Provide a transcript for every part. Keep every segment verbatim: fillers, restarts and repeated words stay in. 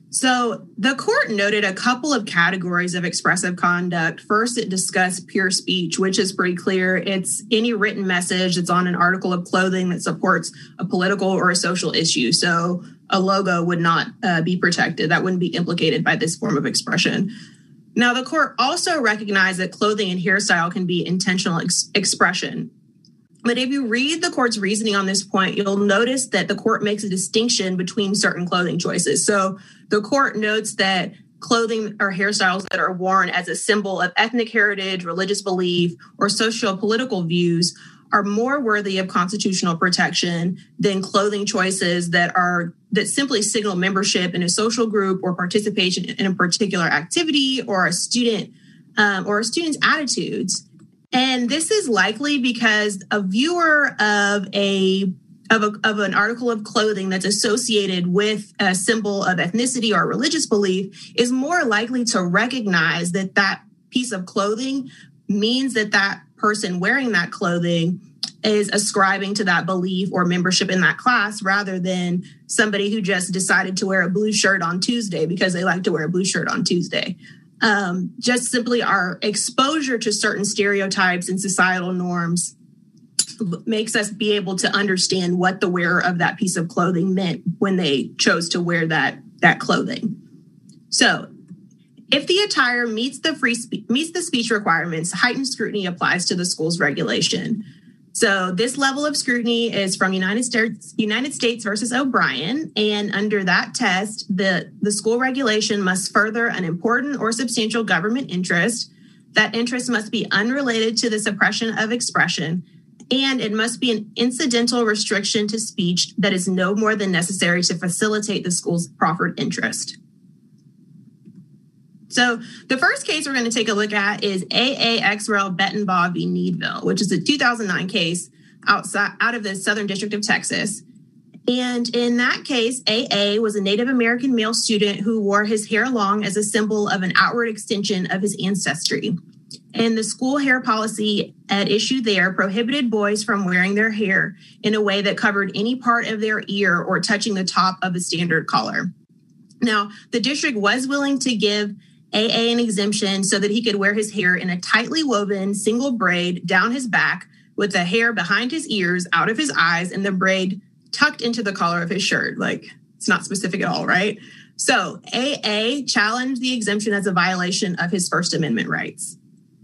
So the court noted a couple of categories of expressive conduct. First, it discussed pure speech, which is pretty clear. It's any written message that's on an article of clothing that supports a political or a social issue. So a logo would not uh, be protected. That wouldn't be implicated by this form of expression. Now, the court also recognized that clothing and hairstyle can be intentional ex- expression. But if you read the court's reasoning on this point, you'll notice that the court makes a distinction between certain clothing choices. So the court notes that clothing or hairstyles that are worn as a symbol of ethnic heritage, religious belief, or socio-political views are more worthy of constitutional protection than clothing choices that are that simply signal membership in a social group or participation in a particular activity or a student um, or a student's attitudes. And this is likely because a viewer of a of, a, of an article of clothing that's associated with a symbol of ethnicity or religious belief is more likely to recognize that that piece of clothing means that that person wearing that clothing is ascribing to that belief or membership in that class rather than somebody who just decided to wear a blue shirt on Tuesday because they like to wear a blue shirt on Tuesday. Um, just simply our exposure to certain stereotypes and societal norms makes us be able to understand what the wearer of that piece of clothing meant when they chose to wear that, that clothing. So if the attire meets the free spe- meets the speech requirements, heightened scrutiny applies to the school's regulation. So this level of scrutiny is from United States United States versus O'Brien, and under that test, the, the school regulation must further an important or substantial government interest. That interest must be unrelated to the suppression of expression, and it must be an incidental restriction to speech that is no more than necessary to facilitate the school's proffered interest. So the first case we're going to take a look at is A A Exrel Bettenbaugh v. Needville, which is a two thousand nine case outside out of the Southern District of Texas. And in that case, A A was a Native American male student who wore his hair long as a symbol of an outward extension of his ancestry. And the school hair policy at issue there prohibited boys from wearing their hair in a way that covered any part of their ear or touching the top of the standard collar. Now, the district was willing to give A A an exemption so that he could wear his hair in a tightly woven single braid down his back with the hair behind his ears, out of his eyes, and the braid tucked into the collar of his shirt. Like, it's not specific at all, right? So A A challenged the exemption as a violation of his First Amendment rights.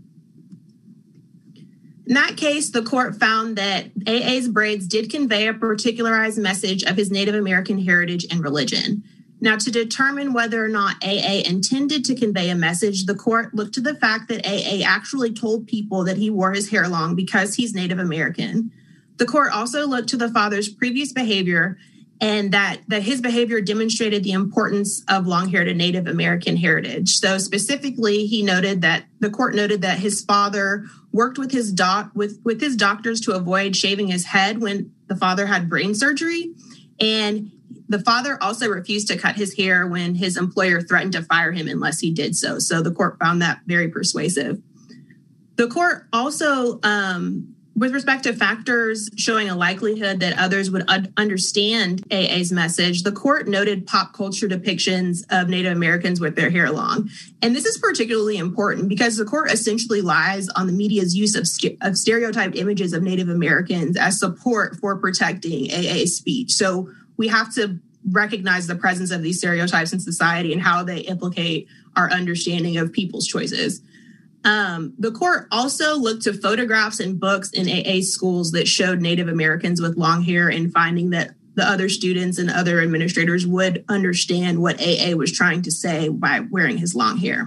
In that case, the court found that A A's braids did convey a particularized message of his Native American heritage and religion. Now, to determine whether or not A A intended to convey a message, the court looked to the fact that A A actually told people that he wore his hair long because he's Native American. The court also looked to the father's previous behavior and that, that his behavior demonstrated the importance of long-haired and Native American heritage. So specifically, he noted that the court noted that his father worked with his doc with, with his doctors to avoid shaving his head when the father had brain surgery. And the father also refused to cut his hair when his employer threatened to fire him unless he did so. So the court found that very persuasive. The court also, um, with respect to factors showing a likelihood that others would un- understand A A's message, the court noted pop culture depictions of Native Americans with their hair long. And this is particularly important because the court essentially lies on the media's use of, st- of stereotyped images of Native Americans as support for protecting A A's speech. So we have to recognize the presence of these stereotypes in society and how they implicate our understanding of people's choices. Um, the court also looked to photographs and books in A A schools that showed Native Americans with long hair and finding that the other students and other administrators would understand what A A was trying to say by wearing his long hair.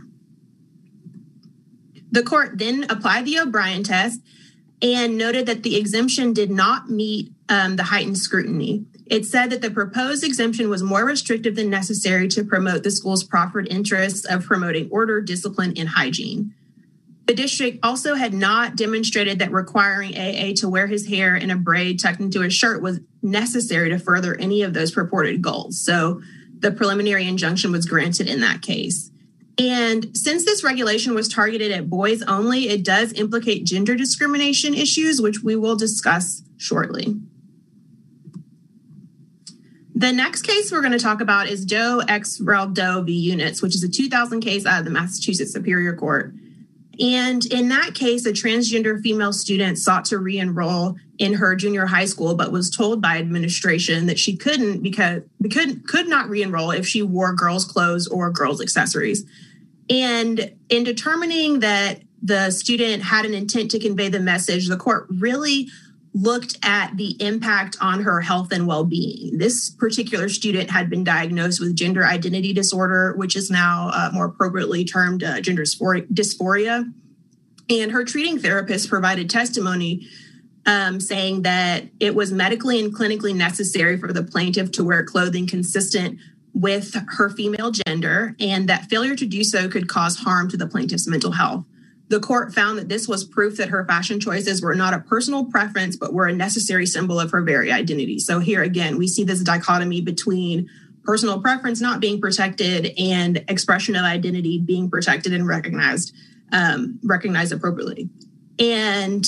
The court then applied the O'Brien test and noted that the exemption did not meet um, the heightened scrutiny. It said that the proposed exemption was more restrictive than necessary to promote the school's proffered interests of promoting order, discipline, and hygiene. The district also had not demonstrated that requiring A A to wear his hair in a braid tucked into his shirt was necessary to further any of those purported goals. So the preliminary injunction was granted in that case. And since this regulation was targeted at boys only, it does implicate gender discrimination issues, which we will discuss shortly. The next case we're going to talk about is Doe ex rel Doe v. Units, which is a two thousand case out of the Massachusetts Superior Court. And in that case, a transgender female student sought to re-enroll in her junior high school, but was told by administration that she couldn't because could, could not re-enroll if she wore girls' clothes or girls' accessories. And in determining that the student had an intent to convey the message, the court really looked at the impact on her health and well-being. This particular student had been diagnosed with gender identity disorder, which is now uh, more appropriately termed uh, gender dysphoria. And her treating therapist provided testimony um, saying that it was medically and clinically necessary for the plaintiff to wear clothing consistent with her female gender, and that failure to do so could cause harm to the plaintiff's mental health. The court found that this was proof that her fashion choices were not a personal preference, but were a necessary symbol of her very identity. So here again, we see this dichotomy between personal preference not being protected and expression of identity being protected and recognized, um, recognized appropriately. And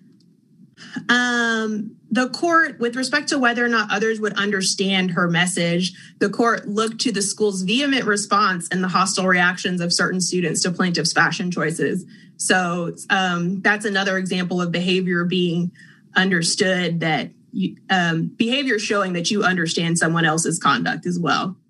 um, the court, with respect to whether or not others would understand her message, the court looked to the school's vehement response and the hostile reactions of certain students to plaintiff's fashion choices. So um, that's another example of behavior being understood, that you, um, behavior showing that you understand someone else's conduct as well.